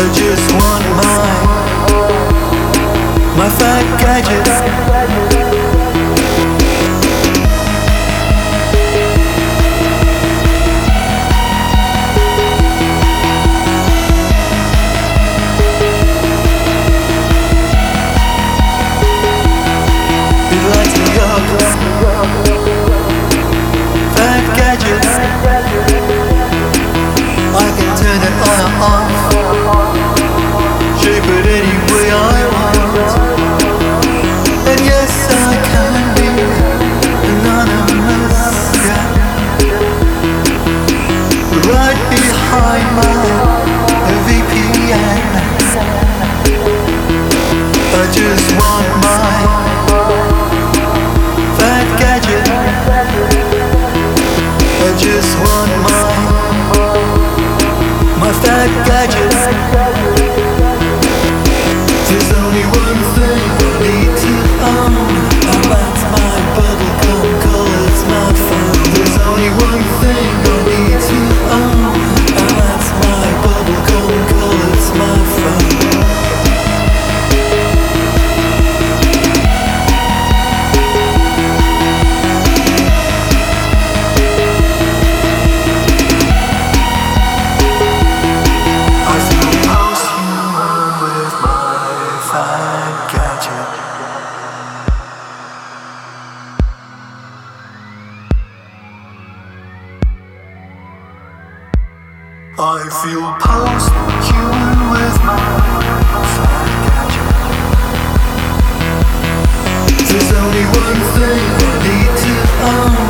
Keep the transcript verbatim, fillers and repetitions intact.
just want my, my fat gadget. It lights me up, fat gadget. I can turn it on or off, shape it any way I want. And yes, I can be anonymous, yeah. Right behind my V P N. I just want my fat gadget. I just want my my fat gadget. There's only one thing I need to own, and that's my bubblegum colored smartphone. There's only one thing I need to own, and that's my bubblegum colored smartphone. I feel post-human with my fat gadget. There's only one thing I need to own.